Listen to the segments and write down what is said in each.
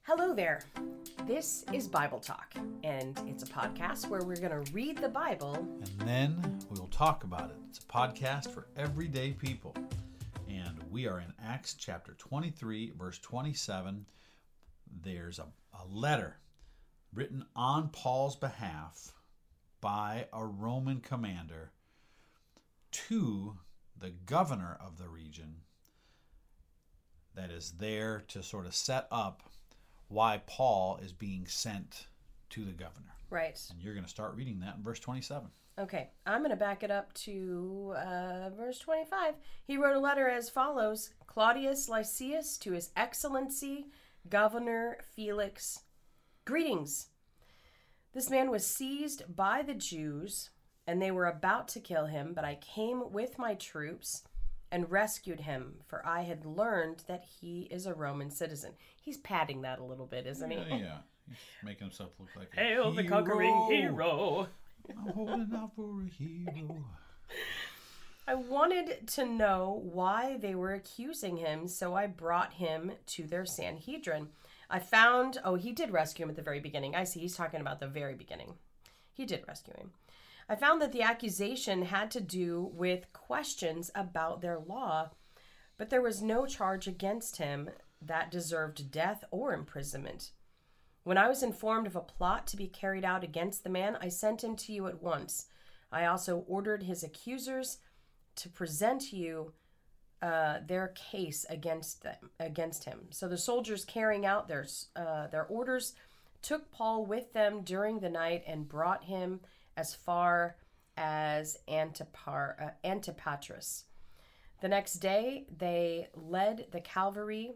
Hello there. This is Bible Talk, and it's a podcast where we're going to read the Bible. And then we'll talk about it. It's a podcast for everyday people. And we are in Acts chapter 23, verse 27. There's a letter written on Paul's behalf by a Roman commander to the governor of the region that is there to sort of set up why Paul is being sent to the governor. Right. And you're going to start reading that in verse 27. Okay, I'm going to back it up to verse 25. He wrote a letter as follows: Claudius Lysias to His Excellency, Governor Felix, greetings. This man was seized by the Jews, and they were about to kill him, but I came with my troops and rescued him, for I had learned that he is a Roman citizen. He's padding that a little bit, isn't he? Yeah. He's making himself look like a Hail the conquering hero. I'm holding out for a hero. I wanted to know why they were accusing him, so I brought him to their Sanhedrin. I found, he did rescue him at the very beginning. I see, he's talking about the very beginning. He did rescue him. I found that the accusation had to do with questions about their law, but there was no charge against him that deserved death or imprisonment. When I was informed of a plot to be carried out against the man, I sent him to you at once. I also ordered his accusers to present you their case against him. So the soldiers, carrying out their orders, took Paul with them during the night and brought him as far as Antipatris. The next day, they led the cavalry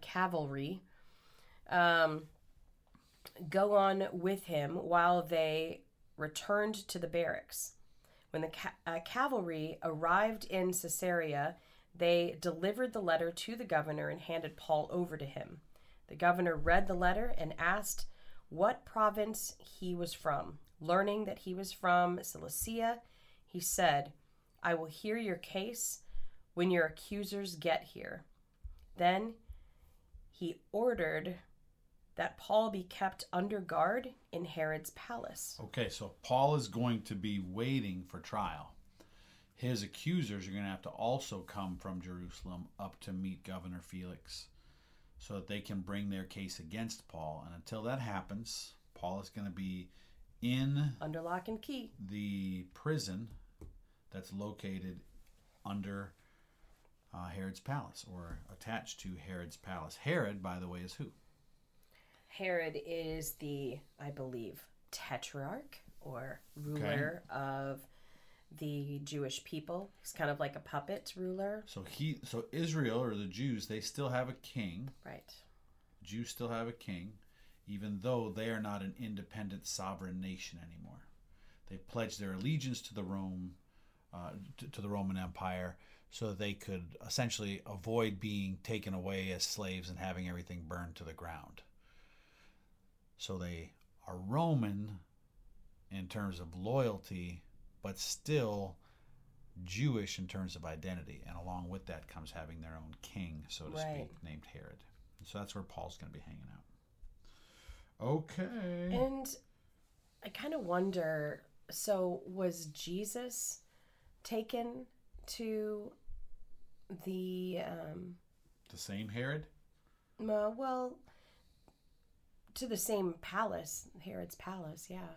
go on with him while they returned to the barracks. When the cavalry arrived in Caesarea, they delivered the letter to the governor and handed Paul over to him. The governor read the letter and asked what province he was from. Learning that he was from Cilicia, he said, I will hear your case when your accusers get here. Then he ordered that Paul be kept under guard in Herod's palace. Okay, so Paul is going to be waiting for trial. His accusers are going to have to also come from Jerusalem up to meet Governor Felix so that they can bring their case against Paul. And until that happens, Paul is going to be in under lock and key, the prison that's located under Herod's palace, or attached to Herod's palace. Herod, by the way, is who? Herod is the, I believe, tetrarch or ruler of the Jewish people. He's kind of like a puppet ruler. So Israel, or the Jews, they still have a king. Right. Jews still have a king, even though they are not an independent sovereign nation anymore. They pledged their allegiance to the Roman Empire, so that they could essentially avoid being taken away as slaves and having everything burned to the ground. So they are Roman in terms of loyalty, but still Jewish in terms of identity. And along with that comes having their own king, so to speak, named Herod. So that's where Paul's going to be hanging out. Okay. And I kind of wonder, so was Jesus taken to the same Herod? Well, to the same palace, Herod's palace, yeah.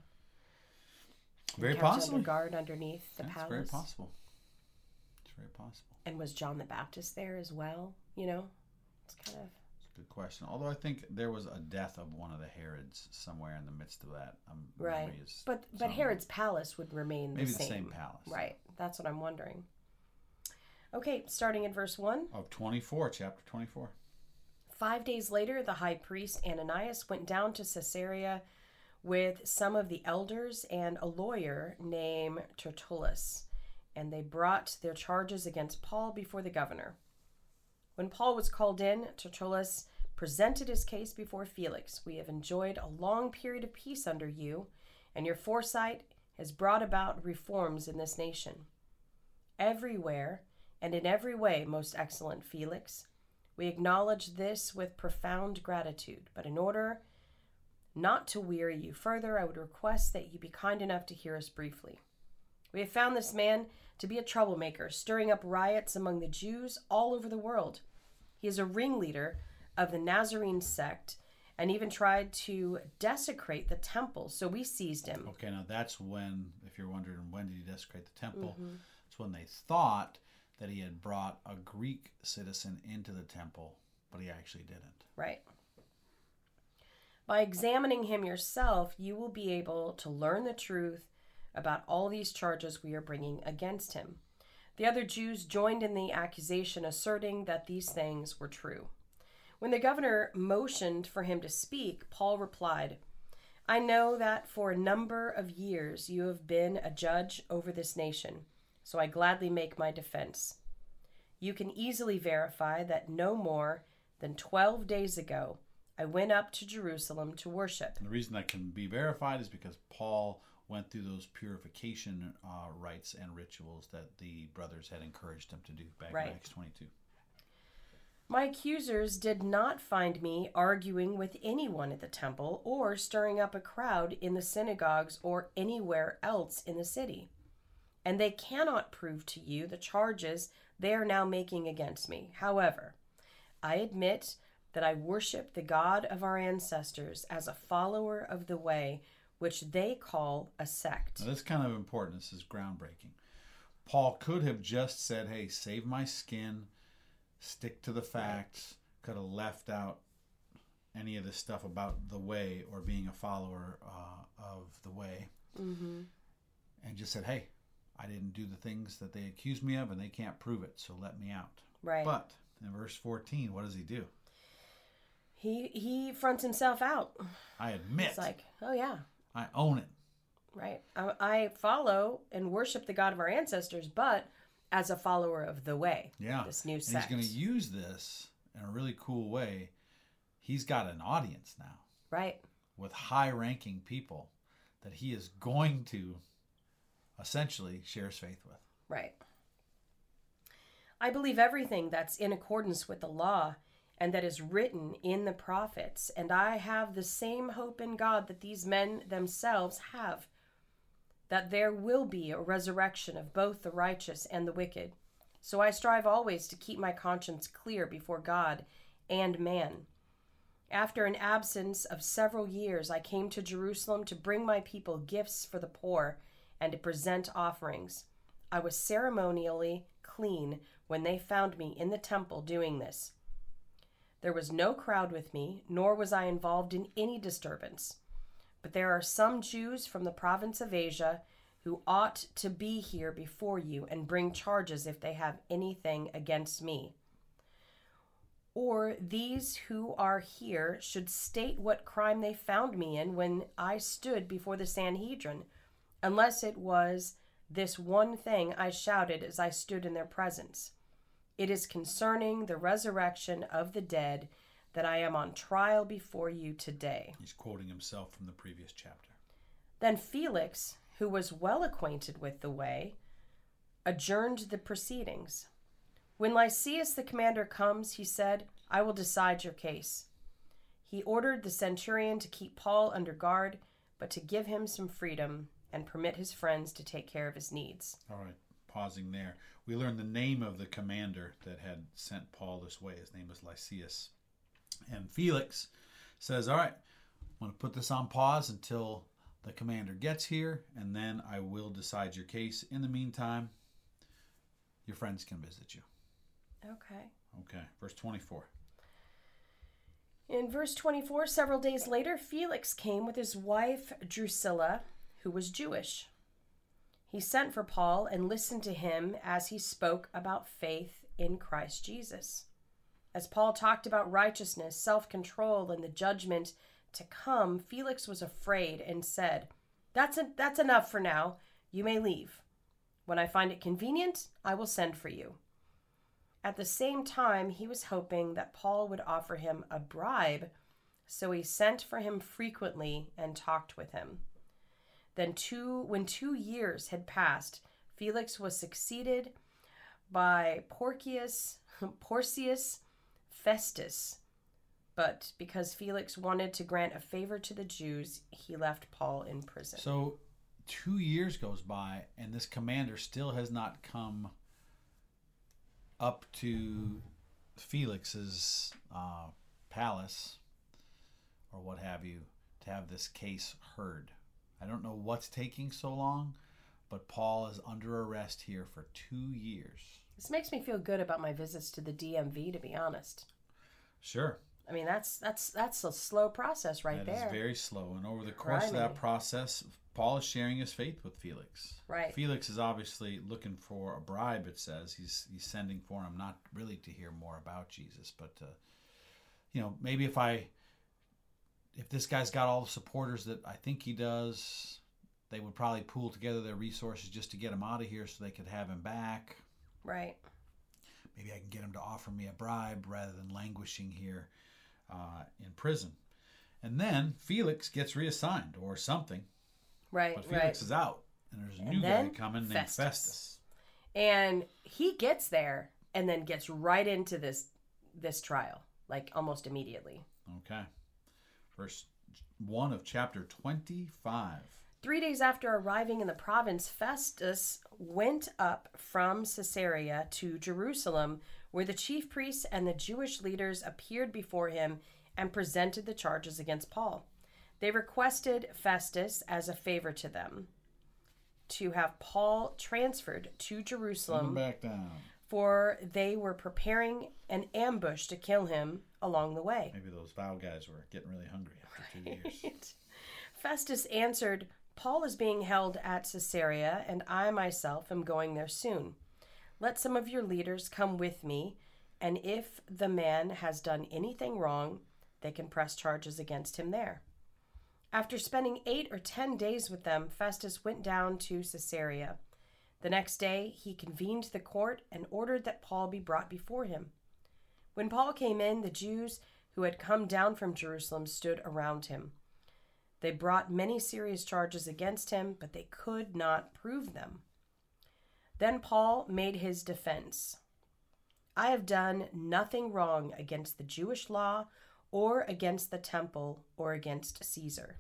Very possible. Under guard underneath the palace. It's very possible. It's very possible. And was John the Baptist there as well? You know, it's kind of... It's a good question. Although I think there was a death of one of the Herods somewhere in the midst of that. Right. But Herod's palace would remain maybe the same. The same palace. Right. That's what I'm wondering. Okay, starting in verse 1. Of 24, chapter 24. 5 days later, the high priest Ananias went down to Caesarea with some of the elders and a lawyer named Tertullus, and they brought their charges against Paul before the governor. When Paul was called in, Tertullus presented his case before Felix. We have enjoyed a long period of peace under you, and your foresight has brought about reforms in this nation. Everywhere and in every way, most excellent Felix, We acknowledge this with profound gratitude, but in order not to weary you further, I would request that you be kind enough to hear us briefly. We have found this man to be a troublemaker, stirring up riots among the Jews all over the world. He is a ringleader of the Nazarene sect and even tried to desecrate the temple, so we seized him. Okay, now that's when, if you're wondering when did he desecrate the temple, it's when they thought that he had brought a Greek citizen into the temple, but he actually didn't. Right. By examining him yourself, you will be able to learn the truth about all these charges we are bringing against him. The other Jews joined in the accusation, asserting that these things were true. When the governor motioned for him to speak, Paul replied, I know that for a number of years you have been a judge over this nation, so I gladly make my defense. You can easily verify that no more than 12 days ago, I went up to Jerusalem to worship. And the reason that can be verified is because Paul went through those purification rites and rituals that the brothers had encouraged him to do back in Acts 22. My accusers did not find me arguing with anyone at the temple or stirring up a crowd in the synagogues or anywhere else in the city. And they cannot prove to you the charges they are now making against me. However, I admit that I worship the God of our ancestors as a follower of the way, which they call a sect. Now, this is kind of important. This is groundbreaking. Paul could have just said, hey, save my skin, stick to the facts, could have left out any of this stuff about the way or being a follower of the way, and just said, hey, I didn't do the things that they accused me of and they can't prove it, so let me out. Right. But in verse 14, what does he do? He fronts himself out. I admit. It's like, oh yeah. I own it. Right. I follow and worship the God of our ancestors, but as a follower of the way. Yeah. This new sect. And he's going to use this in a really cool way. He's got an audience now. Right. With high-ranking people that he is going to essentially share his faith with. Right. I believe everything that's in accordance with the law and that is written in the prophets, and I have the same hope in God that these men themselves have, that there will be a resurrection of both the righteous and the wicked. So I strive always to keep my conscience clear before God and man. After an absence of several years, I came to Jerusalem to bring my people gifts for the poor and to present offerings. I was ceremonially clean when they found me in the temple doing this. There was no crowd with me, nor was I involved in any disturbance. But there are some Jews from the province of Asia who ought to be here before you and bring charges if they have anything against me. Or these who are here should state what crime they found me in when I stood before the Sanhedrin, unless it was this one thing I shouted as I stood in their presence. It is concerning the resurrection of the dead that I am on trial before you today. He's quoting himself from the previous chapter. Then Felix, who was well acquainted with the way, adjourned the proceedings. When Lysias the commander comes, he said, I will decide your case. He ordered the centurion to keep Paul under guard, but to give him some freedom and permit his friends to take care of his needs. All right, pausing there. We learned the name of the commander that had sent Paul this way. His name was Lysias. And Felix says, all right, I'm going to put this on pause until the commander gets here, and then I will decide your case. In the meantime, your friends can visit you. Okay, verse 24. In verse 24, several days later, Felix came with his wife Drusilla, who was Jewish. He sent for Paul and listened to him as he spoke about faith in Christ Jesus. As Paul talked about righteousness, self-control, and the judgment to come, Felix was afraid and said, That's enough for now. You may leave. When I find it convenient, I will send for you. At the same time, he was hoping that Paul would offer him a bribe, so he sent for him frequently and talked with him. Then when 2 years had passed, Felix was succeeded by Porcius Festus. But because Felix wanted to grant a favor to the Jews, he left Paul in prison. So 2 years goes by, and this commander still has not come up to Felix's palace or what have you to have this case heard. I don't know what's taking so long, but Paul is under arrest here for 2 years. This makes me feel good about my visits to the DMV, to be honest. Sure. I mean, that's a slow process there. That is very slow. And over the course of that process, Paul is sharing his faith with Felix. Right. Felix is obviously looking for a bribe, it says. He's sending for him, not really to hear more about Jesus, but, maybe if this guy's got all the supporters that I think he does, they would probably pool together their resources just to get him out of here so they could have him back. Right. Maybe I can get him to offer me a bribe rather than languishing here in prison. And then Felix gets reassigned or something. Right, but Felix is out. And there's a new guy coming named Festus. And he gets there and then gets right into this trial, like almost immediately. Okay. Verse 1 of chapter 25. 3 days after arriving in the province, Festus went up from Caesarea to Jerusalem, where the chief priests and the Jewish leaders appeared before him and presented the charges against Paul. They requested Festus, as a favor to them, to have Paul transferred to Jerusalem, back down. For they were preparing an ambush to kill him along the way. Maybe those vow guys were getting really hungry after 2 years. Festus answered, Paul is being held at Caesarea, and I myself am going there soon. Let some of your leaders come with me, and if the man has done anything wrong, they can press charges against him there. After spending 8 or 10 days with them, Festus went down to Caesarea. The next day, he convened the court and ordered that Paul be brought before him. When Paul came in, the Jews who had come down from Jerusalem stood around him. They brought many serious charges against him, but they could not prove them. Then Paul made his defense. I have done nothing wrong against the Jewish law or against the temple or against Caesar.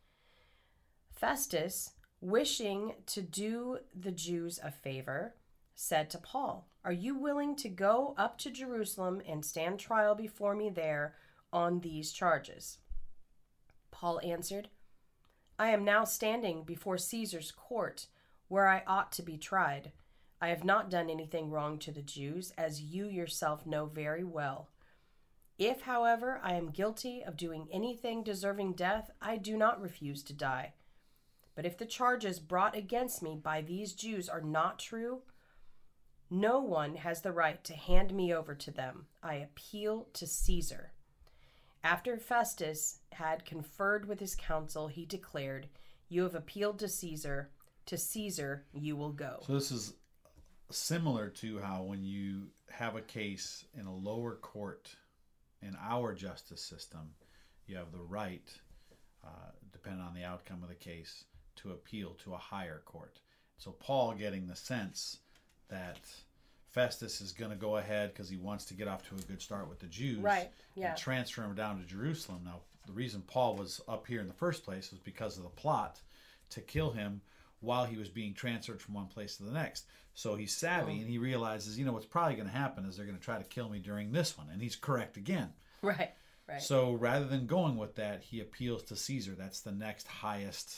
Festus, wishing to do the Jews a favor, said to Paul, Are you willing to go up to Jerusalem and stand trial before me there on these charges? Paul answered, I am now standing before Caesar's court, where I ought to be tried. I have not done anything wrong to the Jews, as you yourself know very well. If, however, I am guilty of doing anything deserving death, I do not refuse to die. But if the charges brought against me by these Jews are not true, no one has the right to hand me over to them. I appeal to Caesar. After Festus had conferred with his council, he declared, You have appealed to Caesar you will go. So this is similar to how when you have a case in a lower court in our justice system, you have the right, depending on the outcome of the case, to appeal to a higher court. So Paul getting the sense that Festus is going to go ahead because he wants to get off to a good start with the Jews, right? Yeah. And transfer him down to Jerusalem. Now, the reason Paul was up here in the first place was because of the plot to kill him while he was being transferred from one place to the next. So he's savvy and he realizes, what's probably going to happen is they're going to try to kill me during this one. And he's correct again. Right. So rather than going with that, he appeals to Caesar. That's the next highest,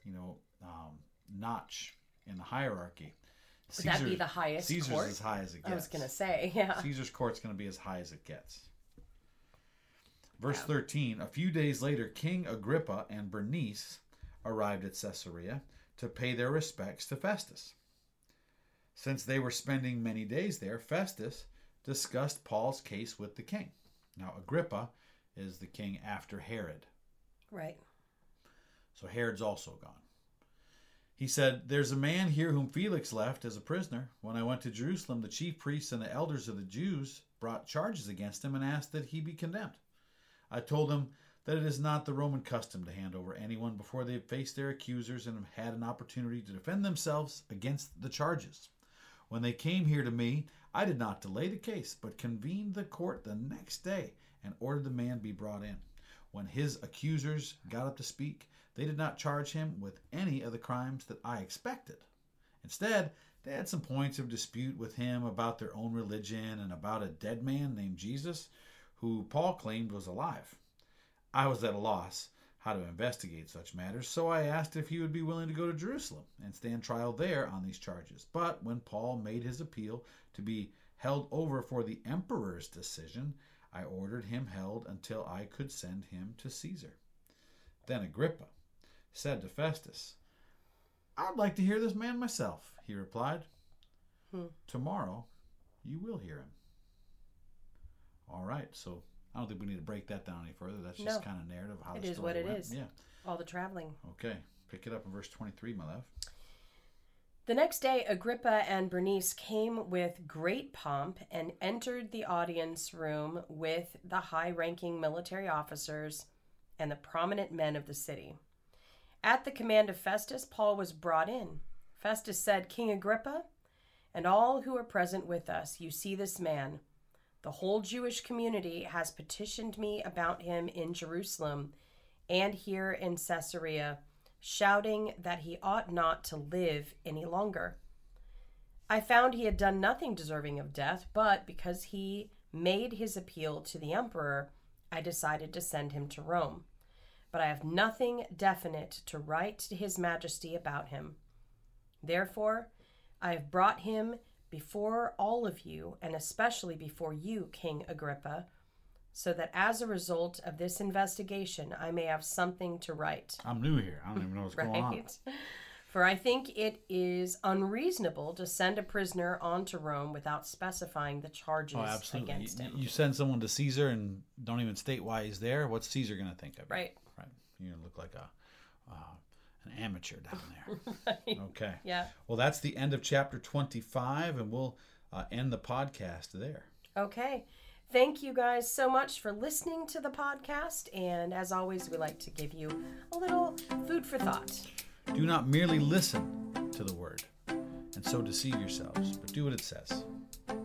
notch in the hierarchy. Would that be the highest Caesar's court? as high as it gets. I was going to say, yeah. Caesar's court's going to be as high as it gets. Verse 13, a few days later, King Agrippa and Bernice arrived at Caesarea to pay their respects to Festus. Since they were spending many days there, Festus discussed Paul's case with the king. Now, Agrippa is the king after Herod. Right. So Herod's also gone. He said, There's a man here whom Felix left as a prisoner. When I went to Jerusalem, the chief priests and the elders of the Jews brought charges against him and asked that he be condemned. I told them that it is not the Roman custom to hand over anyone before they have faced their accusers and have had an opportunity to defend themselves against the charges. When they came here to me, I did not delay the case, but convened the court the next day and ordered the man be brought in. When his accusers got up to speak, they did not charge him with any of the crimes that I expected. Instead, they had some points of dispute with him about their own religion and about a dead man named Jesus, who Paul claimed was alive. I was at a loss how to investigate such matters, so I asked if he would be willing to go to Jerusalem and stand trial there on these charges. But when Paul made his appeal to be held over for the emperor's decision, I ordered him held until I could send him to Caesar. Then Agrippa said to Festus, I'd like to hear this man myself. He replied, Tomorrow you will hear him. All right, so I don't think we need to break that down any further. That's just kind of narrative of how the story went. It is what it is. Yeah. All the traveling. Okay, pick it up in verse 23, my love. The next day, Agrippa and Bernice came with great pomp and entered the audience room with the high-ranking military officers and the prominent men of the city. At the command of Festus, Paul was brought in. Festus said, King Agrippa, and all who are present with us, you see this man. The whole Jewish community has petitioned me about him in Jerusalem and here in Caesarea, shouting that he ought not to live any longer. I found he had done nothing deserving of death, but because he made his appeal to the emperor, I decided to send him to Rome. But I have nothing definite to write to his majesty about him. Therefore, I have brought him before all of you, and especially before you, King Agrippa, so that as a result of this investigation, I may have something to write. I'm new here. I don't even know what's going on. For I think it is unreasonable to send a prisoner on to Rome without specifying the charges against him. You send someone to Caesar and don't even state why he's there. What's Caesar going to think of you? Right. You look like an amateur down there. Right. Okay. Yeah. Well, that's the end of chapter 25, and we'll end the podcast there. Okay. Thank you guys so much for listening to the podcast. And as always, we like to give you a little food for thought. Do not merely listen to the word and so deceive yourselves, but do what it says.